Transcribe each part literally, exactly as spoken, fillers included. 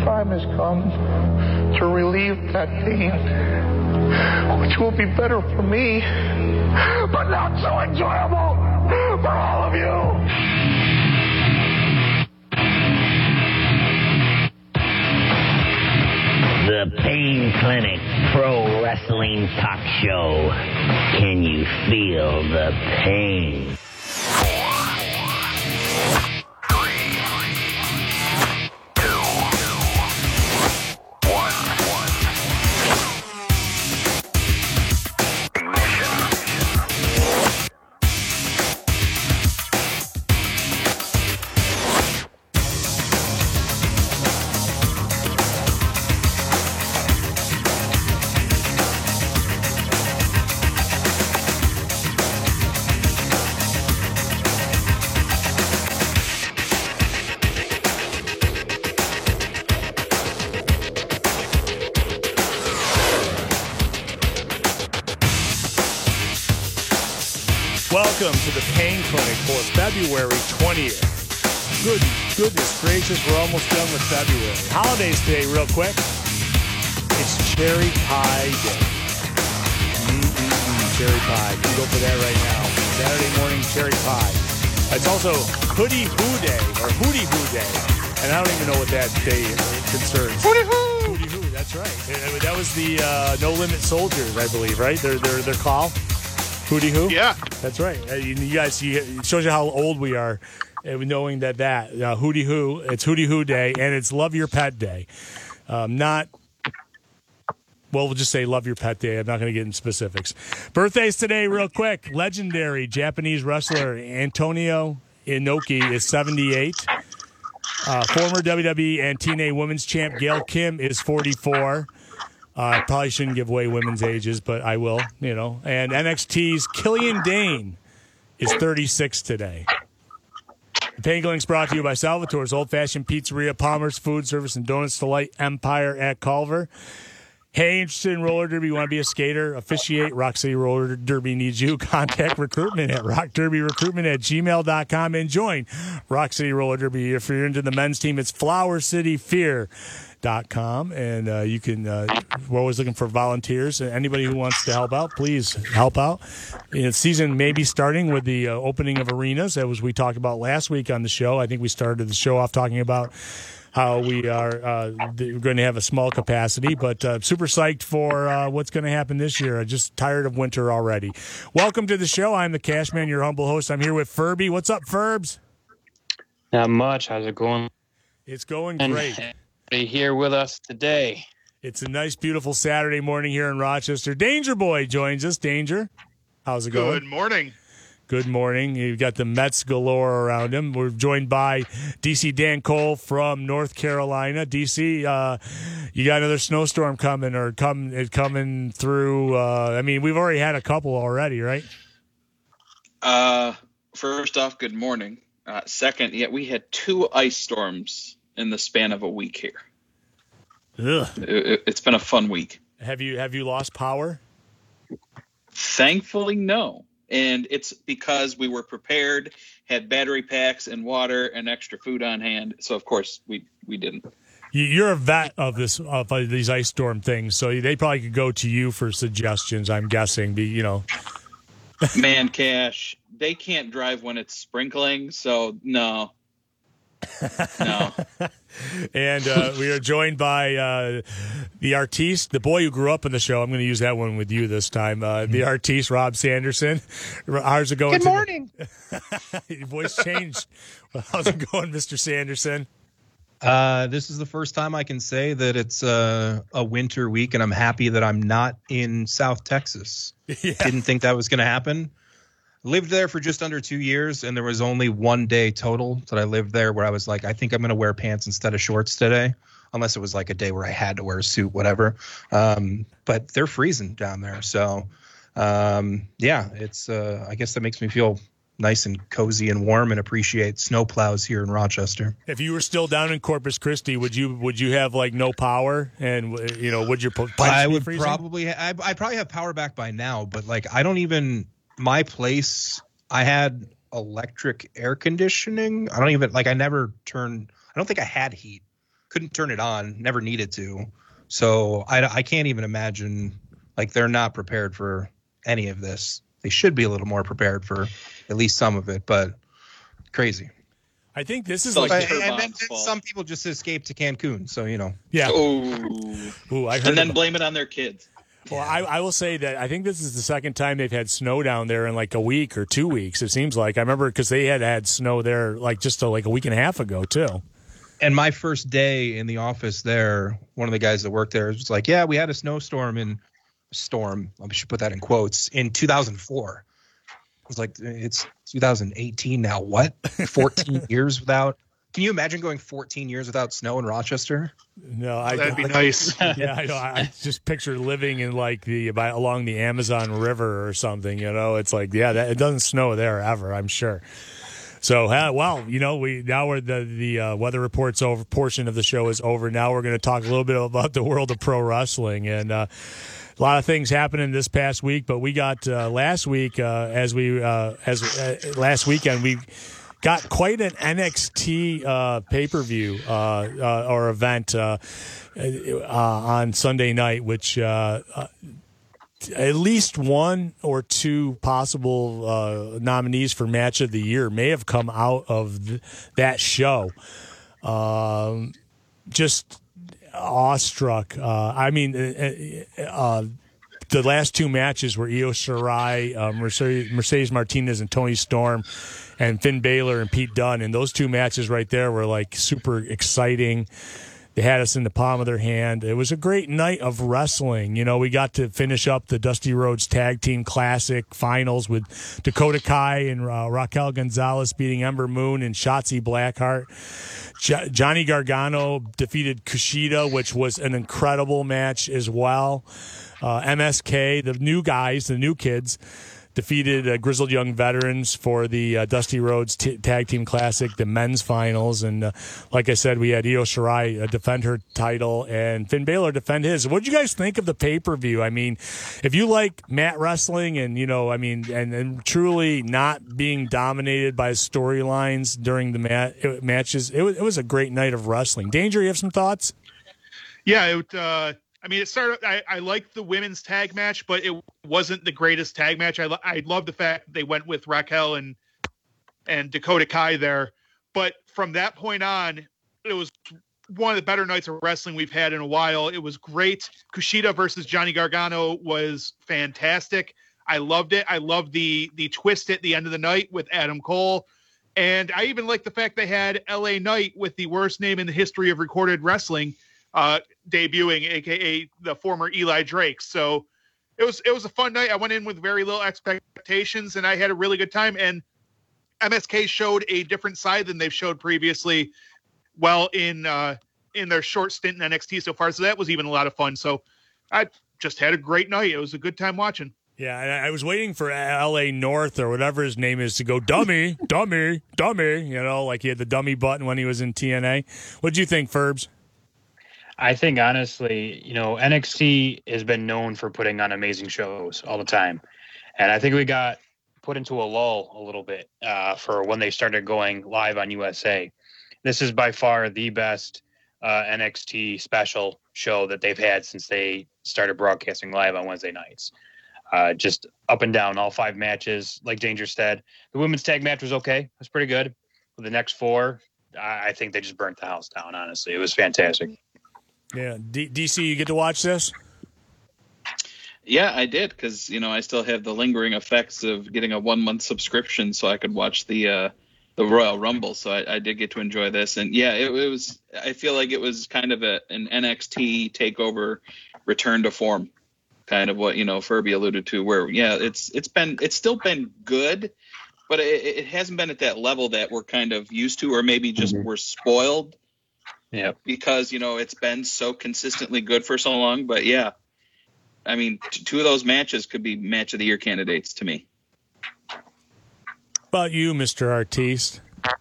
time has come to relieve that pain, which will be better for me, but not so enjoyable for all of you. The Pain Clinic Pro Wrestling Talk Show. Can you feel the pain? Welcome to the Pain Clinic for February twentieth. Good, goodness gracious, we're almost done with February. Holidays today, real quick. It's Cherry Pie Day. Mm-mm-mm, cherry pie. You can go for that right now. Saturday morning cherry pie. It's also Hoodie Hoo Day, or Hootie Hoo Day. And I don't even know what that day concerns. Hootie Hoo! Hootie Hoo, that's right. That was the uh, No Limit Soldiers, I believe, right? Their, their, their call? Hootie Hoo? Yeah. That's right. Uh, you, you guys, you, it shows you how old we are, uh, knowing that that. Uh, Hootie Hoo, it's Hootie Hoo Day, and it's Love Your Pet Day. Um, not, well, we'll just say Love Your Pet Day. I'm not going to get into specifics. Birthdays today, real quick. Legendary Japanese wrestler Antonio Inoki is seventy-eight. Uh, former W W E and T N A Women's Champ Gail Kim is forty-four. I uh, probably shouldn't give away women's ages, but I will, you know. And N X T's Killian Dane is thirty-six today. The Pain Clinic's brought to you by Salvatore's Old Fashioned Pizzeria, Palmer's Food Service, and Donuts Delight Empire at Culver. Hey, interested in roller derby? You want to be a skater? Officiate? Rock City Roller Derby needs you. Contact recruitment at rock derby recruitment at gmail dot com and join Rock City Roller Derby. If you're into the men's team, it's Flower City Fear. Dot com, and uh, you can. Uh, we're always looking for volunteers. Anybody who wants to help out, please help out. The season may be starting with the uh, opening of arenas, as we talked about last week on the show. I think we started the show off talking about how we are uh, we're going to have a small capacity, but uh, super psyched for uh, what's going to happen this year. I'm just tired of winter already. Welcome to the show. I'm the Cashman, your humble host. I'm here with Furby. What's up, Furbs? Not much. How's it going? It's going great. Here with us today. It's a nice, beautiful Saturday morning here in Rochester. Danger Boy joins us. Danger, how's it going? Good morning. Good morning. You've got the Mets galore around him. We're joined by D C Dan Cole from North Carolina. D C, uh, you got another snowstorm coming or come it coming through. Uh, I mean, we've already had a couple already, right? Uh, first off, good morning. Uh, second, yeah, we had two ice storms in the span of a week here. Ugh. It, it's been a fun week. Have you have you lost power? Thankfully, no. And it's because we were prepared, had battery packs and water and extra food on hand. So, of course, we, we didn't. You're a vet of this of these ice storm things, so they probably could go to you for suggestions, I'm guessing. Be you know. Man, Cash, they can't drive when it's sprinkling, so no. No. And uh, we are joined by uh, the artiste, the boy who grew up in the show. I'm going to use that one with you this time. Uh, the artiste, Rob Sanderson. How's it going? Good morning. Your voice changed. How's it going, Mister Sanderson? Uh, this is the first time I can say that it's uh, a winter week, and I'm happy that I'm not in South Texas. Yeah. Didn't think that was going to happen. Lived there for just under two years, and there was only one day total that I lived there where I was like, I think I'm going to wear pants instead of shorts today, unless it was like a day where I had to wear a suit, whatever. Um, but they're freezing down there. So, um, yeah, it's uh, I guess that makes me feel nice and cozy and warm and appreciate snow plows here in Rochester. If you were still down in Corpus Christi, would you would you have like no power, and you know would your pipes I be would freezing? probably ha- I I probably have power back by now, but like I don't even my place. I had electric air conditioning. I don't even like I never turned. I don't think I had heat couldn't turn it on, never needed to. So I, I can't even imagine, like, they're not prepared for any of this. They should be a little more prepared for at least some of it, but crazy. I think this is So like, like and Turbon's then, then fault. some people just escape to Cancun, so, you know. yeah. Ooh. Ooh, I heard And then about- blame it on their kids. Well, I, I will say that I think this is the second time they've had snow down there in like a week or two weeks. It seems like I remember because they had had snow there like just a, like a week and a half ago too. And my first day in the office there, one of the guys that worked there was like, yeah, we had a snowstorm in storm. I should put that in quotes in two thousand four. I was like, it's two thousand eighteen now. What? fourteen years without. Can you imagine going fourteen years without snow in Rochester? No, I That'd be I- nice. yeah, I know. I just picture living in like the by, along the Amazon River or something. You know, it's like yeah, that, it doesn't snow there ever. I'm sure. So uh, well, you know, we now we're the the uh, weather reports over portion of the show is over. Now we're going to talk a little bit about the world of pro wrestling and. Uh, A lot of things happening this past week, but we got uh, last week uh, as we uh, as uh, last weekend we got quite an N X T uh, pay per view uh, uh, or event uh, uh, on Sunday night, which uh, uh, at least one or two possible uh, nominees for match of the year may have come out of th- that show. Um, just. Awestruck. Uh, I mean, uh, uh, the last two matches were Io Shirai, uh, Mercedes, Mercedes Martinez, and Toni Storm, and Finn Balor and Pete Dunne. And those two matches right there were like super exciting. They had us in the palm of their hand. It was a great night of wrestling. You know, we got to finish up the Dusty Rhodes Tag Team Classic finals with Dakota Kai and uh, Raquel Gonzalez beating Ember Moon and Shotzi Blackheart. Jo- Johnny Gargano defeated Kushida, which was an incredible match as well. Uh, M S K, the new guys, the new kids, defeated uh, Grizzled Young Veterans for the uh, Dusty Rhodes t- Tag Team Classic, the men's finals. And uh, like I said, we had Io Shirai uh, defend her title and Finn Balor defend his. What did you guys think of the pay-per-view? I mean, if you like mat wrestling and, you know, I mean, and, and truly not being dominated by storylines during the mat- it, matches, it was, it was a great night of wrestling. Danger, you have some thoughts? Yeah, it, uh, I mean, it started. I, I liked the women's tag match, but it wasn't the greatest tag match. I lo- I love the fact that they went with Raquel and and Dakota Kai there. But from that point on, it was one of the better nights of wrestling we've had in a while. It was great. Kushida versus Johnny Gargano was fantastic. I loved it. I loved the the twist at the end of the night with Adam Cole. And I even liked the fact they had L A Knight with the worst name in the history of recorded wrestling uh, debuting, aka the former Eli Drake. So it was it was a fun night. I went in with very little expectations, and I had a really good time. And M S K showed a different side than they've showed previously. Well, in uh, in their short stint in N X T so far, so that was even a lot of fun. So I just had a great night. It was a good time watching. Yeah, and I was waiting for L A North or whatever his name is to go dummy, dummy, dummy. You know, like he had the dummy button when he was in T N A. What do you think, Ferbs? I think, honestly, you know, N X T has been known for putting on amazing shows all the time. And I think we got put into a lull a little bit uh, for when they started going live on U S A. This is by far the best uh, N X T special show that they've had since they started broadcasting live on Wednesday nights. Uh, just up and down, all five matches. Like Danger said, the women's tag match was okay. It was pretty good. For the next four, I, I think they just burnt the house down, honestly. It was fantastic. Yeah, D- DC, you get to watch this? Yeah, I did, because, you know, I still have the lingering effects of getting a one-month subscription so I could watch the uh, the Royal Rumble. So I, I did get to enjoy this. And, yeah, it, it was. I feel like it was kind of a, an N X T takeover, return to form, kind of what, you know, Furby alluded to, where, yeah, it's it's been it's still been good, but it, it hasn't been at that level that we're kind of used to, or maybe just mm-hmm. we're spoiled. Yeah, because, you know, it's been so consistently good for so long. But yeah, I mean, t- two of those matches could be match of the year candidates to me. How about you, Mister Artiste? Uh,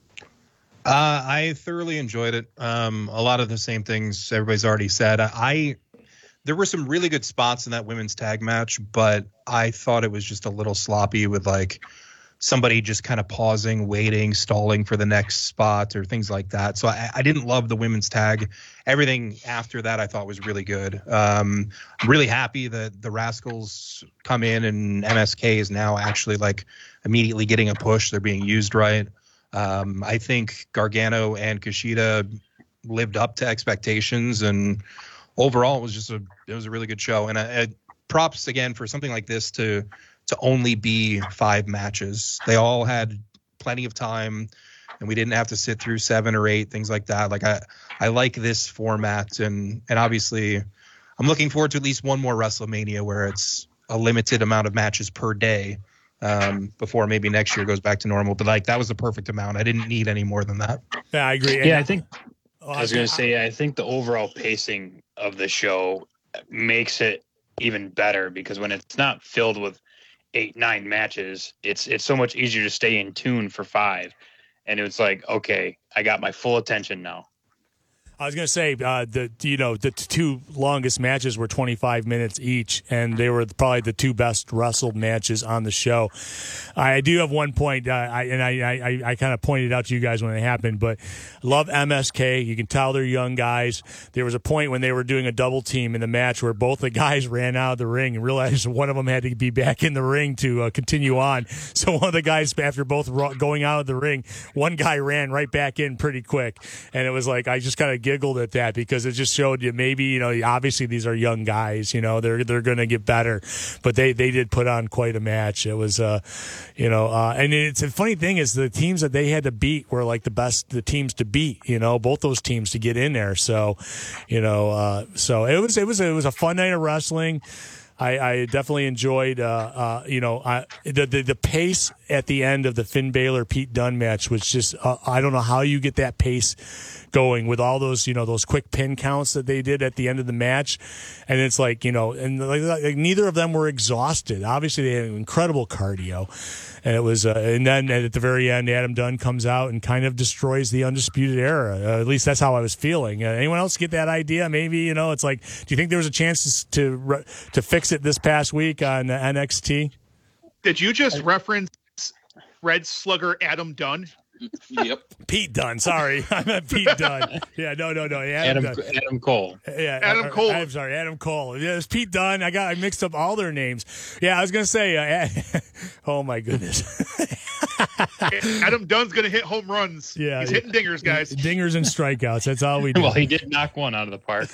I thoroughly enjoyed it. Um, a lot of the same things everybody's already said. I there were some really good spots in that women's tag match, but I thought it was just a little sloppy with like somebody just kind of pausing, waiting, stalling for the next spot or things like that. So I, I didn't love the women's tag. Everything after that I thought was really good. Um, I'm really happy that the Rascals come in and M S K is now actually like immediately getting a push. They're being used right. Um, I think Gargano and Kushida lived up to expectations, and overall it was just a it was a really good show. And I, I, props again for something like this to to only be five matches. They all had plenty of time, and we didn't have to sit through seven or eight, things like that. Like I, I like this format, and and obviously I'm looking forward to at least one more WrestleMania where it's a limited amount of matches per day, um, before maybe next year goes back to normal. But like that was the perfect amount. I didn't need any more than that. Yeah, I agree. Yeah, I think I was going to say, I think the overall pacing of the show makes it even better, because when it's not filled with eight, nine matches, it's it's so much easier to stay in tune for five. And it was like, okay, I got my full attention now. I was going to say, uh, the you know the two longest matches were twenty-five minutes each, and they were probably the two best wrestled matches on the show. I do have one point, uh, I, and I, I, I kind of pointed out to you guys when it happened, but I love M S K. You can tell they're young guys. There was a point when they were doing a double team in the match where both the guys ran out of the ring and realized one of them had to be back in the ring to uh, continue on. So one of the guys, after both going out of the ring, one guy ran right back in pretty quick, and it was like I just kind of giggled at that, because it just showed you maybe, you know, obviously these are young guys, you know, they're they're going to get better, but they they did put on quite a match. It was uh you know uh and it's a funny thing is the teams that they had to beat were like the best the teams to beat, you know, both those teams to get in there. So you know uh so it was it was it was a fun night of wrestling. I, I definitely enjoyed, uh, uh, you know, uh, the, the the pace at the end of the Finn Balor Pete Dunne match was just, uh, I don't know how you get that pace going with all those, you know, those quick pin counts that they did at the end of the match. And it's like, you know, and like, like neither of them were exhausted. Obviously, they had incredible cardio. And it was, uh, and then at the very end, Adam Dunn comes out and kind of destroys the Undisputed Era. Uh, at least that's how I was feeling. Uh, anyone else get that idea? Maybe, you know, it's like, do you think there was a chance to to fix it this past week on N X T? Did you just reference Red Slugger Adam Dunn? Yep. Pete Dunne. Sorry, I meant Pete Dunne. Yeah, no, no, no. Adam, Adam, Adam Cole. Yeah, Adam uh, Cole. I'm sorry, Adam Cole. Yeah, it's Pete Dunne. I got I mixed up all their names. Yeah, I was gonna say. Uh, oh my goodness. Adam Dunn's gonna hit home runs. Yeah, he's hitting dingers, guys. Dingers and strikeouts. That's all we do. Well, he did knock one out of the park.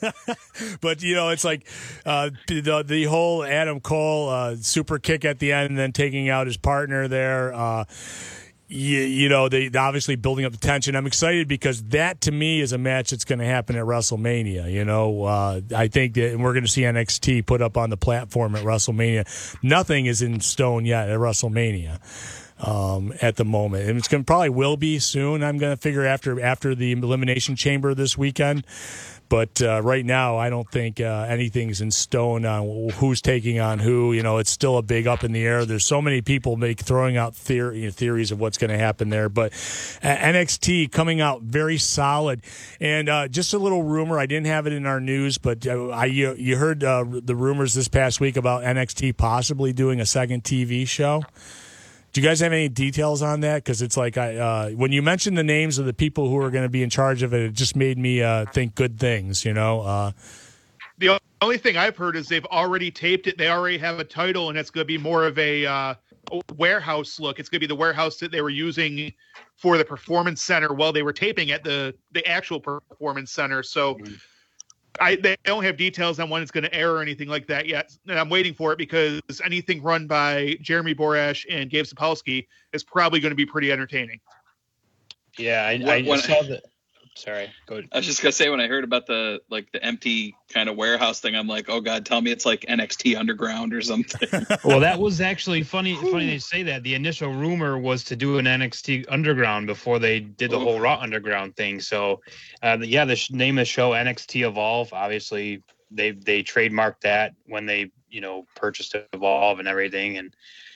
But you know, it's like uh, the the whole Adam Cole uh, super kick at the end, and then taking out his partner there. Uh, You, you know, they obviously building up the tension. I'm excited because that, to me, is a match that's going to happen at WrestleMania. You know, uh, I think that we're going to see N X T put up on the platform at WrestleMania. Nothing is in stone yet at WrestleMania um, at the moment, and it's going to probably will be soon. I'm going to figure after after the Elimination Chamber this weekend. But uh, right now, I don't think uh, anything's in stone on who's taking on who. You know, it's still a big up in the air. There's so many people make throwing out theory, you know, theories of what's going to happen there. But uh, N X T coming out very solid. And uh, just a little rumor, I didn't have it in our news, but uh, I you, you heard uh, the rumors this past week about N X T possibly doing a second T V show. Do you guys have any details on that? Because it's like I, uh, when you mentioned the names of the people who are going to be in charge of it, it just made me uh, think good things. You know. Uh, the only thing I've heard is they've already taped it. They already have a title, and it's going to be more of a uh, warehouse look. It's going to be the warehouse that they were using for the Performance Center while they were taping at the the actual Performance Center. So. Mm-hmm. I, they don't have details on when it's going to air or anything like that yet. And I'm waiting for it because anything run by Jeremy Borash and Gabe Sapolsky is probably going to be pretty entertaining. Yeah, I, when, I when saw that. Sorry, go ahead. I was just gonna say, when I heard about the like the empty kind of warehouse thing, I'm like, oh god, tell me it's like N X T Underground or something. Well, that was actually funny. Funny they say that. The initial rumor was to do an N X T Underground before they did the oh. whole Raw Underground thing. So, uh, yeah, the sh- name of the show N X T Evolve. Obviously, they they trademarked that when they you know purchased Evolve and everything, and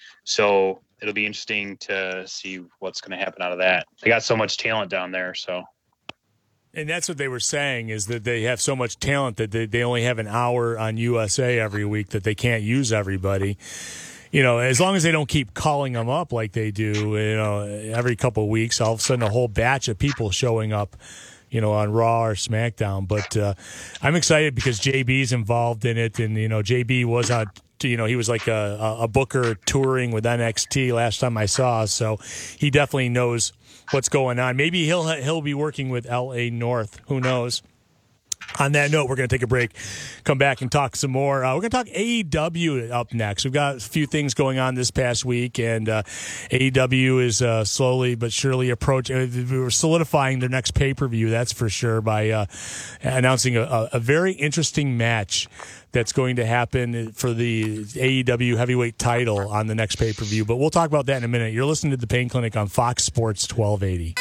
so it'll be interesting to see what's going to happen out of that. They got so much talent down there, so. And that's what they were saying, is that they have so much talent that they, they only have an hour on U S A every week that they can't use everybody. you know, as long as they don't keep calling them up like they do, you know, every couple of weeks, all of a sudden a whole batch of people showing up, you know, on Raw or SmackDown. But uh, I'm excited because J B's involved in it, and you know, J B was on. You know, he was like a, a booker touring with N X T last time I saw, so he definitely knows what's going on. Maybe he'll he'll be working with L A North. Who knows? On that note, we're going to take a break, come back and talk some more. Uh, we're going to talk A E W up next. We've got a few things going on this past week, and uh, A E W is uh, slowly but surely approaching. We were solidifying their next pay-per-view, that's for sure, by uh, announcing a, a very interesting match that's going to happen for the A E W heavyweight title on the next pay-per-view. But we'll talk about that in a minute. You're listening to The Pain Clinic on Fox Sports twelve eighty.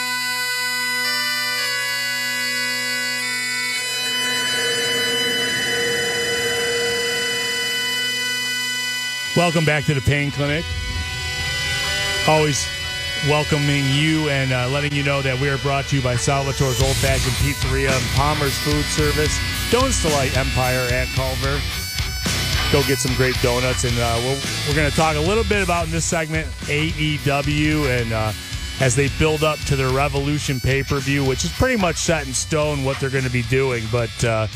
Welcome back to the Pain Clinic. Always welcoming you and uh, letting you know that we are brought to you by Salvatore's Old Fashioned Pizzeria and Palmer's Food Service. Donuts Delight Empire at Culver. Go get some great donuts. And uh, we'll, we're going to talk a little bit about in this segment A E W and uh, as they build up to their Revolution pay-per-view, which is pretty much set in stone what they're going to be doing. But uh,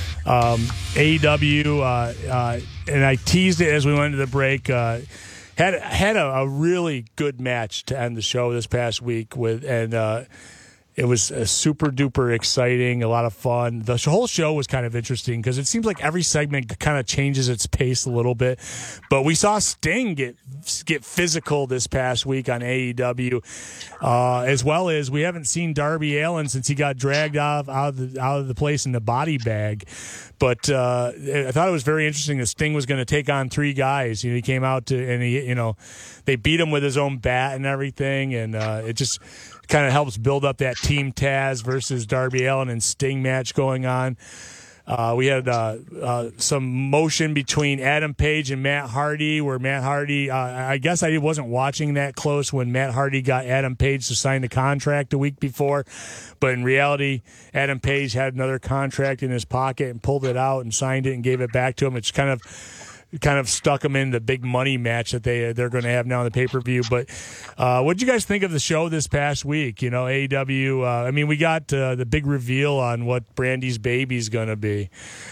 um, A E W, uh, uh, and I teased it as we went to the break, uh, had had a, a really good match to end the show this past week with, and uh, it was uh, super duper exciting, a lot of fun. The whole show was kind of interesting because it seems like every segment kind of changes its pace a little bit. But we saw Sting get get physical this past week on A E W, uh, as well as we haven't seen Darby Allin since he got dragged out of, out of the out of the place in the body bag. But uh, I thought it was very interesting that Sting was going to take on three guys. You know, he came out to and he, you know, they beat him with his own bat and everything, and uh, it just kind of helps build up that Team Taz versus Darby Allin and Sting match going on. Uh, we had uh, uh, some motion between Adam Page and Matt Hardy, where Matt Hardy, uh, I guess I wasn't watching that close when Matt Hardy got Adam Page to sign the contract a week before. But in reality, Adam Page had another contract in his pocket and pulled it out and signed it and gave it back to him. It's kind of kind of stuck them in the big money match that they they're going to have now in the pay per view. But uh, what did you guys think of the show this past week? You know, A E W. Uh, I mean, we got uh, the big reveal on what Brandy's baby's going to be.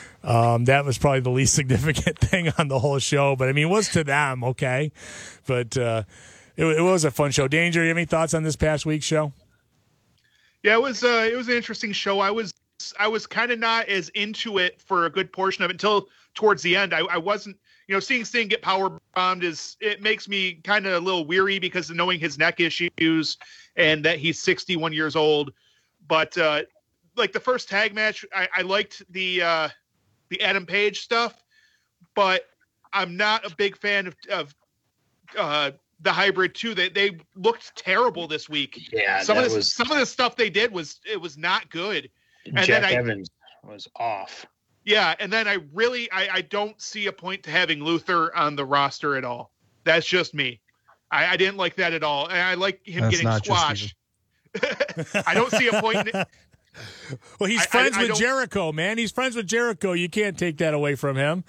Um, that was probably the least significant thing on the whole show, but I mean, it was to them, okay. But uh, it, it was a fun show. Danger, you have any thoughts on this past week's show? Yeah, it was. Uh, it was an interesting show. I was. I was kind of not as into it for a good portion of it until towards the end. I, I wasn't. You know, seeing Sting get power bombed is it makes me kind of a little weary because of knowing his neck issues and that he's sixty-one years old. But uh, like the first tag match, I, I liked the uh, the Adam Page stuff, but I'm not a big fan of, of uh, the hybrid two. They they looked terrible this week. Yeah, some of that the was... some of the stuff they did was it was not good. And Jack then I, Evans was off. Yeah, and then I really I, I don't see a point to having Luther on the roster at all. That's just me. I, I didn't like that at all. And I like him That's getting squashed. I don't see a point in it. Well, he's I, friends I, I with Jericho, man. He's friends with Jericho. You can't take that away from him.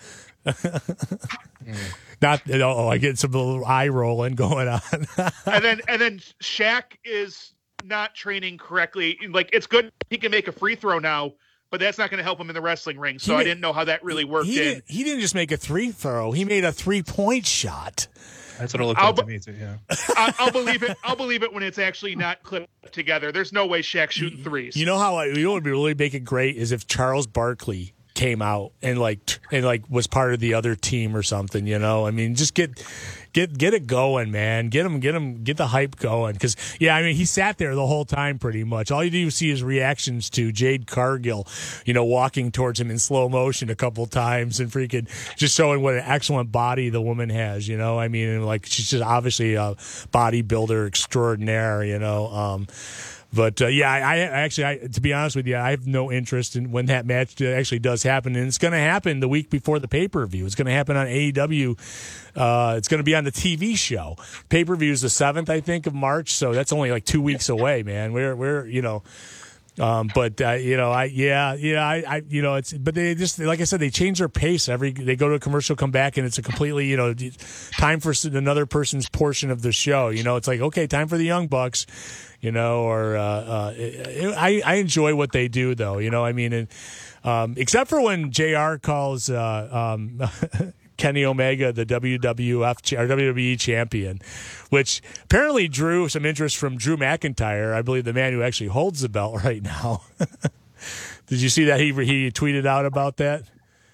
mm. Not oh, I get some little eye rolling going on. and then and then Shaq is not training correctly. Like it's good he can make a free throw now, but that's not going to help him in the wrestling ring. So He I did- didn't know how that really worked he, in. didn't, he didn't just make a three throw. He made a three-point shot. That's what it looked I'll like to bu- me too. Yeah. I, I'll believe it. I'll believe it when it's actually not clipped together. There's no way Shaq's shooting threes. You know how I, you know what would really make it great is if Charles Barkley came out and like t- and like was part of the other team or something. You know, I mean, just get get get it going, man. Get him, get him, get the hype going. Because yeah, I mean, he sat there the whole time pretty much. All you do see is reactions to Jade Cargill, you know, walking towards him in slow motion a couple times and freaking just showing what an excellent body the woman has. You know, I mean, like she's just obviously a bodybuilder extraordinaire. You know. Um, But, uh, yeah, I, I actually, I, to be honest with you, I have no interest in when that match actually does happen. And it's going to happen the week before the pay-per-view. It's going to happen on A E W. Uh, it's going to be on the T V show. Pay-per-view is the seventh, I think, of March. So that's only like two weeks away, man. We're, we're, you know, Um, but uh, you know, I yeah, yeah, I, I, you know, it's but they just like I said, they change their pace every. They go to a commercial, come back, and it's a completely you know time for another person's portion of the show. You know, it's like okay, time for the Young Bucks. You know, or uh, uh, it, I I enjoy what they do though. You know, I mean, and, um, except for when J R calls uh, um, Kenny Omega the W W F or W W E champion, which apparently drew some interest from Drew McIntyre, I believe the man who actually holds the belt right now. Did you see that he he tweeted out about that?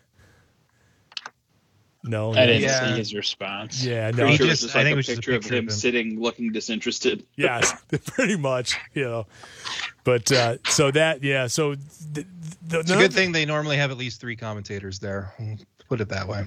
No, I didn't yeah. see his response. Yeah, no. Pretty sure He it's just- just I like think it a was just a picture of picture of him him. sitting, looking disinterested. Yes, pretty much. You know, but uh, so that yeah, so the, the, It's a good thing they normally have at least three commentators there. Put it that way.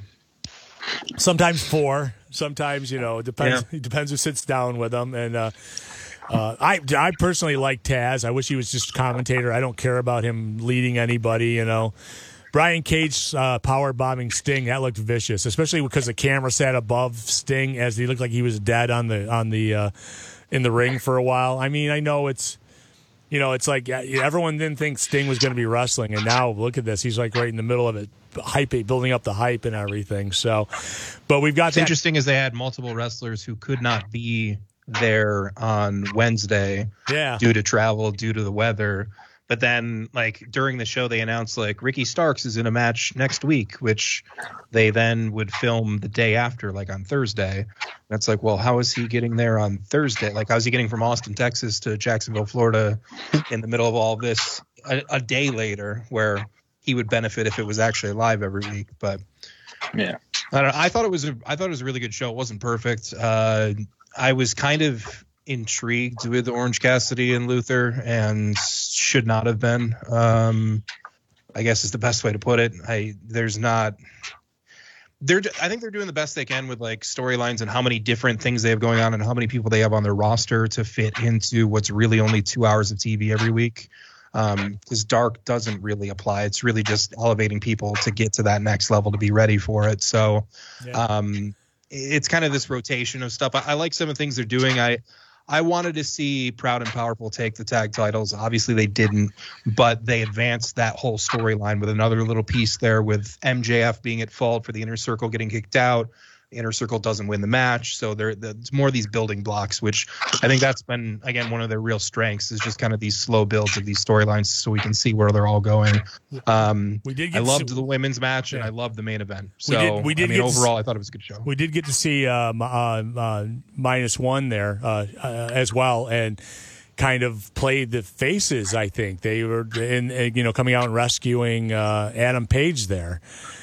Sometimes four. Sometimes you know it depends. Yeah. It depends who sits down with them. And uh, uh, I I personally like Taz. I wish he was just a commentator. I don't care about him leading anybody. You know. Brian Cage uh, power bombing Sting, that looked vicious, especially because the camera sat above Sting as he looked like he was dead on the on the uh, in the ring for a while. I mean, I know it's you know it's like everyone didn't think Sting was going to be wrestling, and now look at this, he's like right in the middle of it, hype, building up the hype and everything. So, but we've got What's that. interesting is they had multiple wrestlers who could not be there on Wednesday Yeah. due to travel, due to the weather. But then, like, during the show, they announced, like, Ricky Starks is in a match next week, which they then would film the day after, like, on Thursday. And it's like, well, how is he getting there on Thursday? Like, how is he getting from Austin, Texas to Jacksonville, Florida in the middle of all this a, a day later, where he would benefit if it was actually live every week? But Yeah. I don't know. I thought it was a, I thought it was a really good show. It wasn't perfect. Uh, I was kind of intrigued with Orange Cassidy and Luther, and should not have been. Um, I guess is the best way to put it. I there's not. They're. I think they're doing the best they can with like storylines and how many different things they have going on and how many people they have on their roster to fit into what's really only two hours of T V every week. Um, because Dark doesn't really apply. It's really just elevating people to get to that next level to be ready for it. So, Yeah. um, it's kind of this rotation of stuff. I, I like some of the things they're doing. I. I wanted to see Proud and Powerful take the tag titles. Obviously, they didn't, but they advanced that whole storyline with another little piece there with M J F being at fault for the Inner Circle getting kicked out. The Inner Circle doesn't win the match. So there, there's more of these building blocks, which I think that's been, again, one of their real strengths is just kind of these slow builds of these storylines so we can see where they're all going. Um, We did I get loved to- the women's match, and Yeah. I loved the main event. We So, did- we did I mean, get to s- overall, I thought it was a good show. We did get to see um, uh, uh, minus one there uh, uh, as well, and kind of played the faces. I think they were in, in you know coming out and rescuing uh, Adam Page there.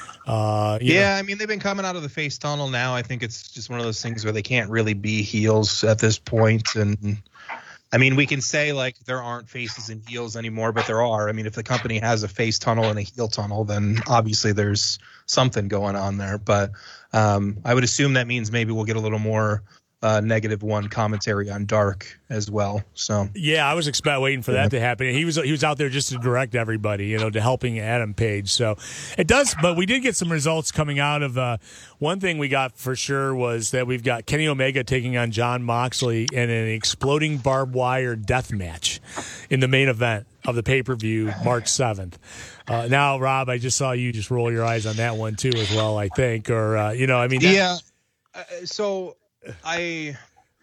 Uh, you Yeah, know. I mean, they've been coming out of the face tunnel now. I think it's just one of those things where they can't really be heels at this point. And I mean, we can say like there aren't faces and heels anymore, but there are. I mean, if the company has a face tunnel and a heel tunnel, then obviously there's something going on there. But um, I would assume that means maybe we'll get a little more uh, negative one commentary on Dark as well. So Yeah, I was expect waiting for that to happen. He was he was out there just to direct everybody, you know, to helping Adam Page. So it does, but we did get some results coming out of. Uh, one thing we got for sure was that we've got Kenny Omega taking on John Moxley in an exploding barbed wire death match in the main event of the pay per view March seventh. Uh, now, Rob, I just saw you just roll your eyes on that one too, as well. I think, or uh, you know, I mean, that, yeah. Uh, so I.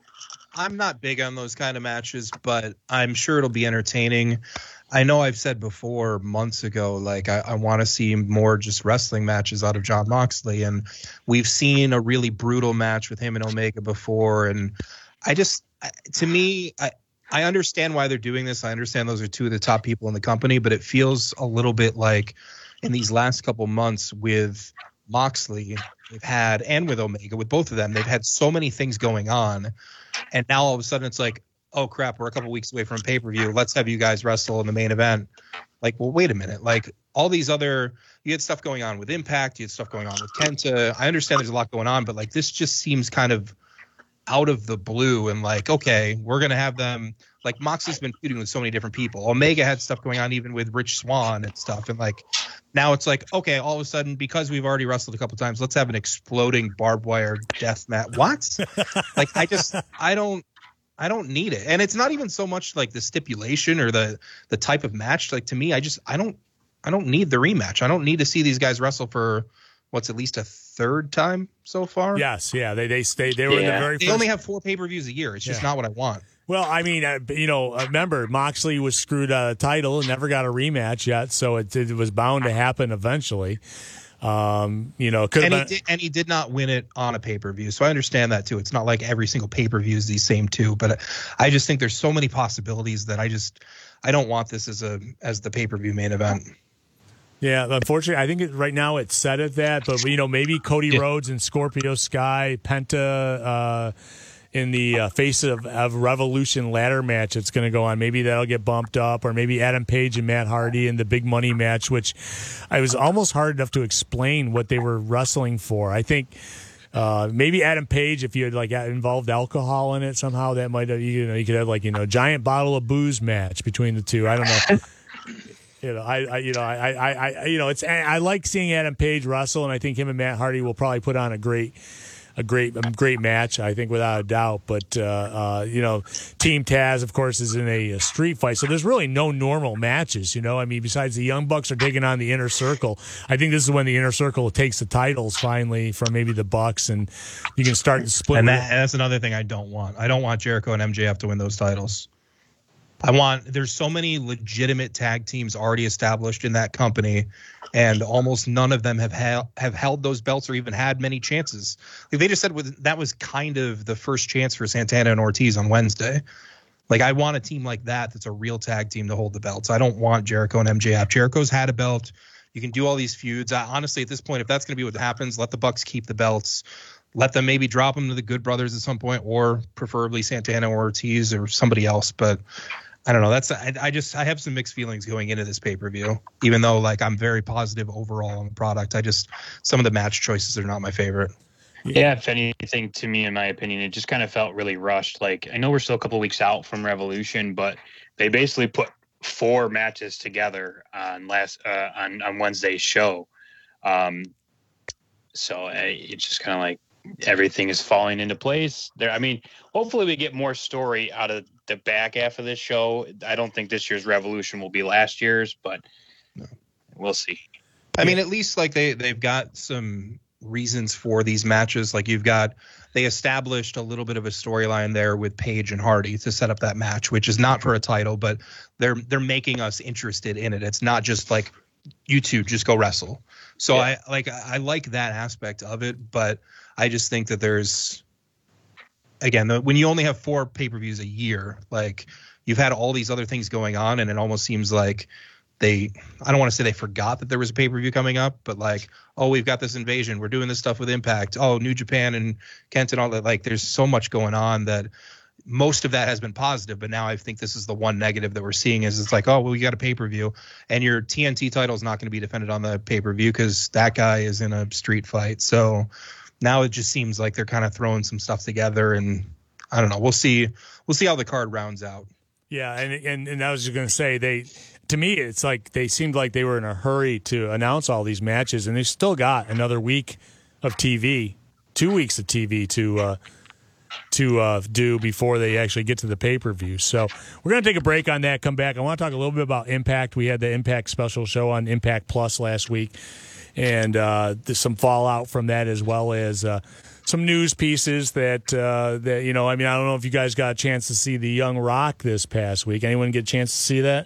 I'm not big on those kind of matches, but I'm sure it'll be entertaining. I know I've said before months ago, like I, I want to see more just wrestling matches out of John Moxley. And we've seen a really brutal match with him and Omega before. And I just, to me, I, I understand why they're doing this. I understand those are two of the top people in the company, but it feels a little bit like in these last couple months with Moxley, they've had, and with Omega, with both of them, they've had so many things going on. And now all of a sudden it's like, oh crap, we're a couple weeks away from pay-per-view. Let's have you guys wrestle in the main event. Like, well, wait a minute. Like all these other, you had stuff going on with Impact, you had stuff going on with Kenta. I understand there's a lot going on, but like this just seems kind of out of the blue. And like, okay, we're going to have them, like Moxley's been feuding with so many different people. Omega had stuff going on even with Rich Swann and stuff. And like, now it's like, okay, all of a sudden, because we've already wrestled a couple times, let's have an exploding barbed wire death match. What? Like, I just, I don't, I don't need it. And it's not even so much like the stipulation or the the type of match. Like to me, I just I don't I don't need the rematch. I don't need to see these guys wrestle for what's at least a third time so far. Yes, yeah, they they stay. They were Yeah. in the very. They first... only have four pay-per-views a year. It's just Yeah. not what I want. Well, I mean, uh, you know, uh, remember Moxley was screwed out of the title and never got a rematch yet, so it, it was bound to happen eventually. Um, you know, could And have he, been. did, and he did not win it on a pay-per-view, so I understand that too. It's not like every single pay-per-view is these same two, but I just think there's so many possibilities that I just I don't want this as a as the pay-per-view main event. Yeah, unfortunately, I think it, right now it's set at that, but you know, maybe Cody Yeah. Rhodes and Scorpio Sky, Penta. Uh, in the uh, face of, of Revolution ladder match that's going to go on. Maybe that'll get bumped up, or maybe Adam Page and Matt Hardy in the big money match, which I was almost hard enough to explain what they were wrestling for. I think uh, maybe Adam Page, if you had like involved alcohol in it somehow, that might have, you know, you could have like, you know, giant bottle of booze match between the two. I don't know. You know, I, I, you know, I, I, I, you know, it's, I like seeing Adam Page wrestle, and I think him and Matt Hardy will probably put on a great, a great, a great match. I think without a doubt. But uh, uh, you know, Team Taz, of course, is in a, a street fight, so there's really no normal matches. You know, I mean, besides the Young Bucks are taking on the Inner Circle. I think this is when the Inner Circle takes the titles finally from maybe the Bucks, and you can start to split. And, that, and that's another thing I don't want. I don't want Jericho and M J F to win those titles. I want, there's so many legitimate tag teams already established in that company, and almost none of them have ha- have held those belts or even had many chances. Like they just said with, that was kind of the first chance for Santana and Ortiz on Wednesday. Like I want a team like that that's a real tag team to hold the belts. I don't want Jericho and M J F. Jericho's had a belt. You can do all these feuds. I, honestly, at this point, if that's going to be what happens, let the Bucks keep the belts. Let them maybe drop them to the Good Brothers at some point, or preferably Santana or Ortiz or somebody else. But I don't know. That's I, I just I have some mixed feelings going into this pay-per-view, even though like I'm very positive overall on the product. I just some of the match choices are not my favorite. Yeah, if anything, to me, in my opinion, it just kind of felt really rushed. Like I know we're still a couple weeks out from Revolution, but they basically put four matches together on last uh, on on Wednesday's show. Um, so uh, it's just kind of like everything is falling into place there. I mean, hopefully we get more story out of the back half of this show. I don't think this year's Revolution will be last year's, but no. We'll see. I mean, at least like they, they've got some reasons for these matches. Like you've got, they established a little bit of a storyline there with Page and Hardy to set up that match, which is not for a title, but they're, they're making us interested in it. It's not just like you two just go wrestle. So yeah. I like, I like that aspect of it, but I just think that there's, again, the, when you only have four pay-per-views a year, like you've had all these other things going on, and it almost seems like they, I don't want to say they forgot that there was a pay-per-view coming up, but like, oh, we've got this invasion. We're doing this stuff with Impact. Oh, New Japan and Kent and all that. Like there's so much going on that most of that has been positive, but now I think this is the one negative that we're seeing is it's like, oh, well, you got a pay-per-view and your T N T title is not going to be defended on the pay-per-view because that guy is in a street fight. So now it just seems like they're kind of throwing some stuff together, and I don't know. We'll see. We'll see how the card rounds out. Yeah, and and, and I was just going to say, they, to me, it's like they seemed like they were in a hurry to announce all these matches, and they still got another week of T V, two weeks of T V to uh, to uh, do before they actually get to the pay-per-view. So we're going to take a break on that, come back. I want to talk a little bit about Impact. We had the Impact special show on Impact Plus last week, and uh, there's some fallout from that, as well as uh, some news pieces that, uh, that, you know, I mean, I don't know if you guys got a chance to see the Young Rock this past week. Anyone get a chance to see that?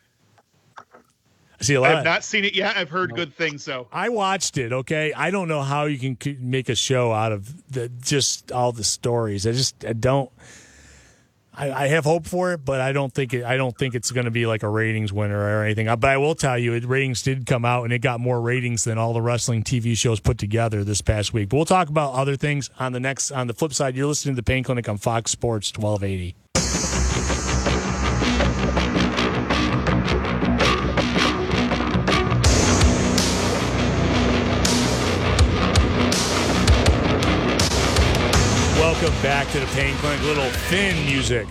I see a lot. I have not seen it yet. I've heard good things, though. I watched it, okay? I don't know how you can make a show out of the, just all the stories. I just I don't I, I have hope for it, but I don't think it, I don't think it's going to be like a ratings winner or anything. But I will tell you, it, ratings did come out, and it got more ratings than all the wrestling T V shows put together this past week. But we'll talk about other things on the next on the flip side. You're listening to the Pain Clinic on Fox Sports twelve eighty. Welcome back to the Pain Clinic. Little Finn music.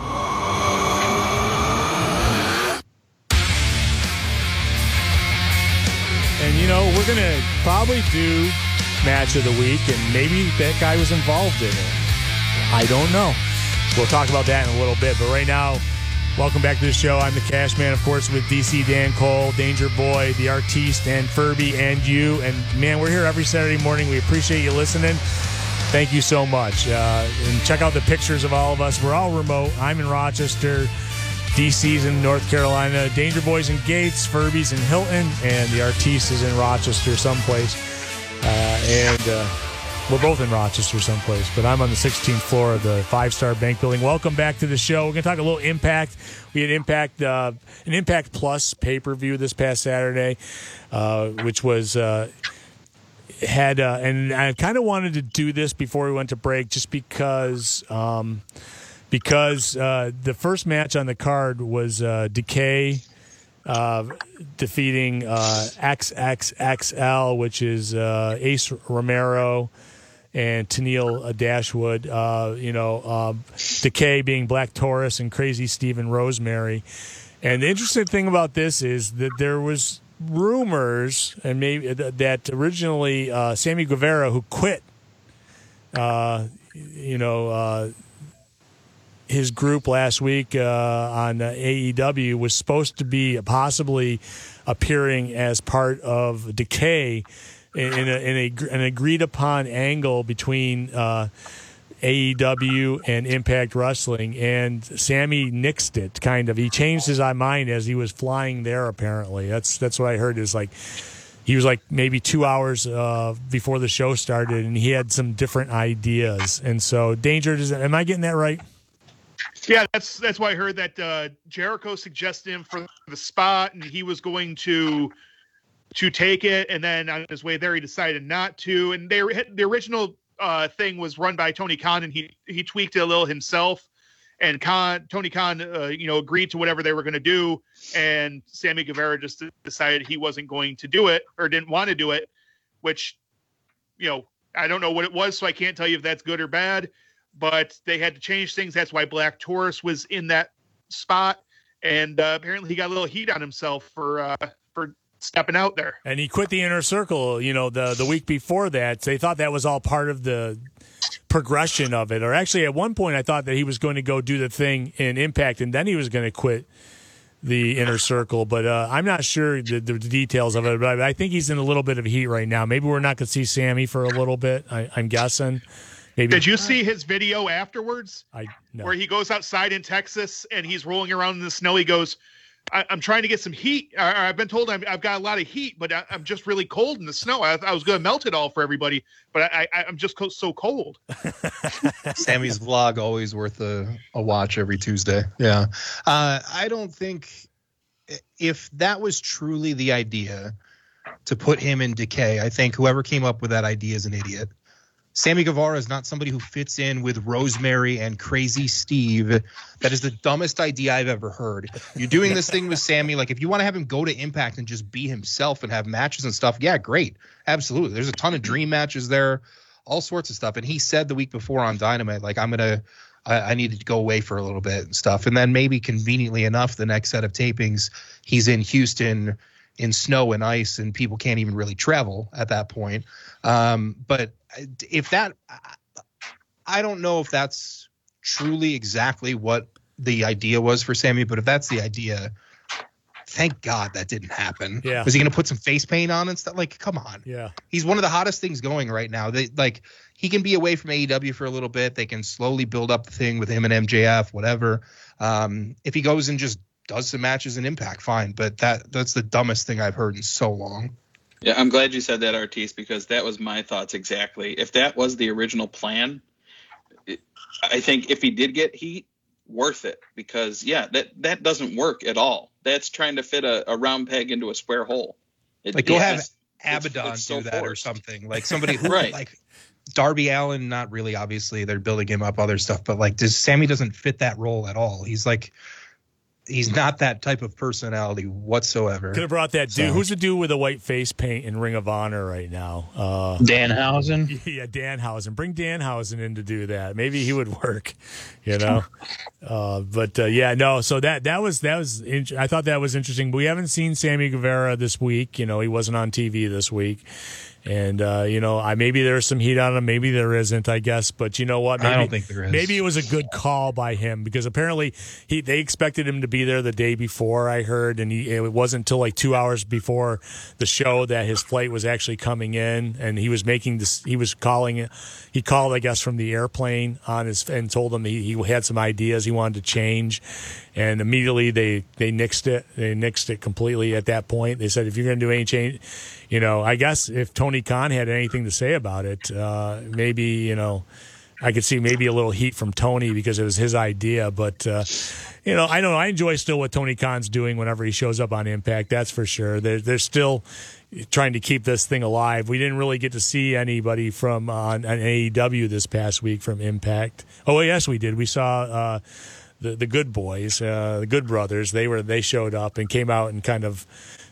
And, you know, we're going to probably do match of the week, and maybe that guy was involved in it. I don't know. we'll talk about that in a little bit. But right now, welcome back to the show. I'm the Cash Man, of course, with D C Dan Cole, Danger Boy, the Artiste, and Furby, and you. And, man, we're here every Saturday morning. We appreciate you listening. Thank you so much. Uh, and check out the pictures of all of us. We're all remote. I'm in Rochester. D C's in North Carolina. Danger Boy's in Gates. Furby's in Hilton. And the Artiste is in Rochester someplace. Uh, and uh, we're both in Rochester someplace. But I'm on the sixteenth floor of the Five Star Bank Building. Welcome back to the show. We're going to talk a little Impact. We had Impact, uh, an Impact Plus pay-per-view this past Saturday, uh, which was... Uh, had uh, and I kind of wanted to do this before we went to break, just because um, because uh, the first match on the card was uh, Decay uh, defeating uh, X X X L, which is uh, Ace Romero and Tennille Dashwood. Uh, you know, uh, Decay being Black Taurus and Crazy Stephen Rosemary. And the interesting thing about this is that there was rumors, and maybe that originally uh, Sammy Guevara, who quit, uh, you know, uh, his group last week uh, on uh, A E W, was supposed to be possibly appearing as part of Decay in, in, a, in a, an agreed upon angle between uh, A E W and Impact Wrestling, and Sammy nixed it, kind of. He changed his mind as he was flying there, apparently. That's that's what I heard, is like he was like maybe two hours uh, before the show started, and he had some different ideas. And so, Danger, does, am I getting that right? Yeah, that's that's why I heard that uh, Jericho suggested him for the spot, and he was going to to take it, and then on his way there, he decided not to. And they the original Uh, thing was run by Tony Khan, and he he tweaked it a little himself. And Khan, Tony Khan, uh, you know, agreed to whatever they were going to do, and Sammy Guevara just decided he wasn't going to do it, or didn't want to do it. Which, you know, I don't know what it was, so I can't tell you if that's good or bad. But they had to change things. That's why Black Taurus was in that spot, and uh, apparently he got a little heat on himself for uh, for. stepping out there. And he quit the Inner Circle, you know, the the week before that. They thought that was all part of the progression of it. Or actually, at one point, I thought that he was going to go do the thing in Impact, and then he was going to quit the Inner Circle. But uh, I'm not sure the, the details of it. But I think he's in a little bit of heat right now. Maybe we're not going to see Sammy for a little bit, I, I'm guessing. Maybe. Did you see his video afterwards? I no. Where he goes outside in Texas, and he's rolling around in the snow. He goes, I, I'm trying to get some heat. I, I've been told I'm, I've got a lot of heat, but I, I'm just really cold in the snow. I, I was going to melt it all for everybody, but I, I, I'm just co- so cold. Sammy's vlog, always worth a, a watch every Tuesday. Yeah. Uh, I don't think if that was truly the idea to put him in Decay, I think whoever came up with that idea is an idiot. Sammy Guevara is not somebody who fits in with Rosemary and Crazy Steve. That is the dumbest idea I've ever heard. You're doing this thing with Sammy. Like, if you want to have him go to Impact and just be himself and have matches and stuff, yeah, great. Absolutely. There's a ton of dream matches there, all sorts of stuff. And he said the week before on Dynamite, like, I'm going to, I needed to go away for a little bit and stuff. And then maybe conveniently enough, the next set of tapings, he's in Houston in snow and ice, and people can't even really travel at that point. Um, but if that, I don't know if that's truly exactly what the idea was for Sammy, but if that's the idea, thank God that didn't happen. Yeah. Was he going to put some face paint on and stuff? Like, come on. Yeah. He's one of the hottest things going right now. They like, he can be away from A E W for a little bit. They can slowly build up the thing with him and M J F, whatever. Um, if he goes and just does some matches in Impact, fine. But that that's the dumbest thing I've heard in so long. Yeah, I'm glad you said that, Artiste, because that was my thoughts exactly. If that was the original plan, it, I think if he did get heat, worth it. Because, yeah, that, that doesn't work at all. That's trying to fit a, a round peg into a square hole. It, like, go yeah, have it's, Abaddon it's, it's do so that forced. or something. Like, somebody who, right. like, Darby Allin, not really, obviously. They're building him up, other stuff. But, like, does Sammy doesn't fit that role at all. He's, like... He's not that type of personality whatsoever. Could have brought that dude. So. Who's the dude with the white face paint in Ring of Honor right now? Uh, Danhausen. Yeah, Danhausen. Bring Danhausen in to do that. Maybe he would work. You know. uh, but uh, yeah, no. So that that was that was. In- I thought that was interesting. But we haven't seen Sammy Guevara this week. You know, he wasn't on T V this week. And, uh, you know, I maybe there's some heat on him. Maybe there isn't, I guess. But you know what? Maybe, I don't think there is. Maybe it was a good call by him because apparently he they expected him to be there the day before, I heard. And he, it wasn't until like two hours before the show that his flight was actually coming in. And he was making this, he was calling it, he called, I guess, from the airplane on his, and told him he, he had some ideas he wanted to change. And immediately they, they nixed it. They nixed it completely at that point. They said, if you're going to do any change, you know, I guess if Tony Khan had anything to say about it, uh, maybe, you know, I could see maybe a little heat from Tony because it was his idea. But, uh, you know, I don't know. I enjoy still what Tony Khan's doing whenever he shows up on Impact. That's for sure. They're, they're still trying to keep this thing alive. We didn't really get to see anybody from uh, on, on A E W this past week from Impact. Oh, yes, we did. We saw uh, the the Good Boys, uh, the Good Brothers. They were they showed up and came out and kind of